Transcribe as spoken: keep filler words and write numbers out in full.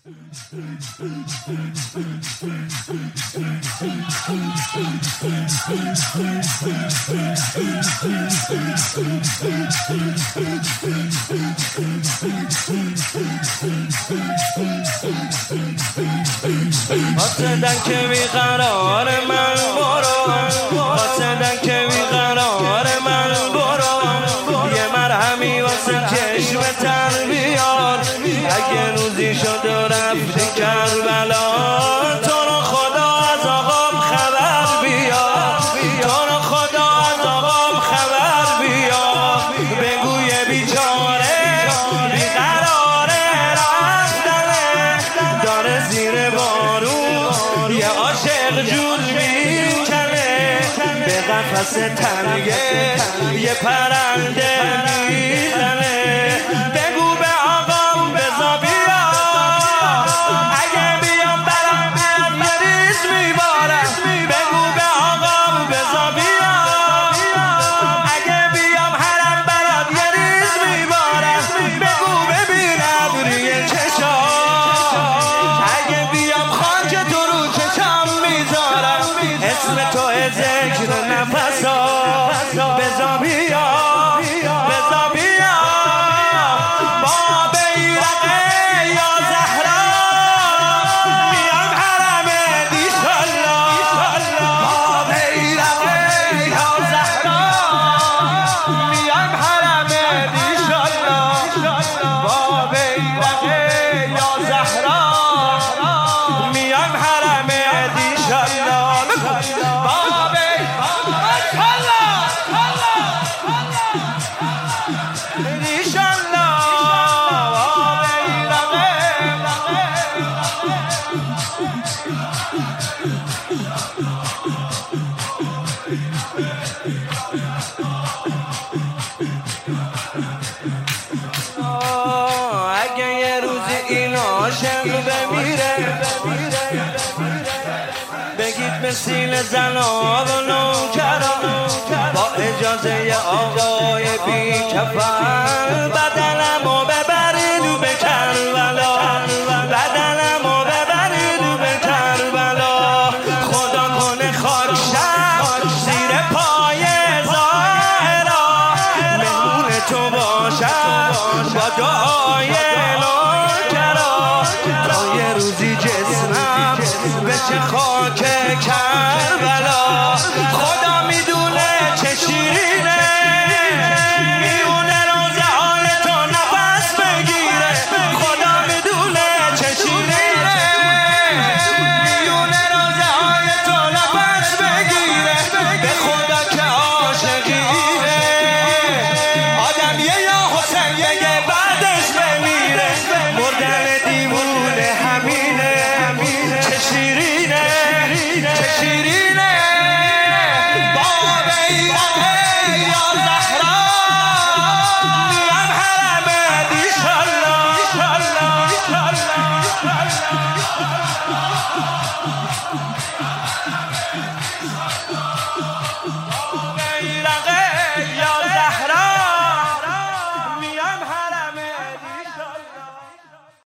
حسدن که بیقرار من برو، حسدن که بیقرار من برو، یه مرهمی واسه چشم تر بیار. اگه روزی شد و رفتی کربلا، تو رو خدا از آقام خبر بیار، تو رو خدا از آقام خبر بیار. بگو یه بیچاره بیقراره رفتنه، داره زیر بارون یه عاشق جون میکنه، به قفس تنگه یه پرنده میزنه. بگو به آقام بزا بیا، اگه بیام برام بیام یه ریز میبارم. بگو به آقام بزا بیا، اگه بیام حرم برات یه ریز میبارم. بگو ببینم روی چشام، اگه بیام خاک تو رو چشام میذارم. اسم تو ذکر نفسا، بزا بیا بزا بیا. با بیرقه یا زهرا میام حرم ایشالله، با بیرقه یا زهرا میام حرم ایشالله، با بیرقه یا زهرا میام حرم ایشالله. اگه یه روزی این عاشق بمیره، بگید به سیل زنا و نوکران، با اجازه آقای بی کفن بدنمو ببرید به کربلا، بدنمو ببرید به کربلا. خدا کنه خاک شم زیر پای ظاهرا، مهمون تو باشم با دعای نوکرا، تا یه روزی جسمم بشه خاک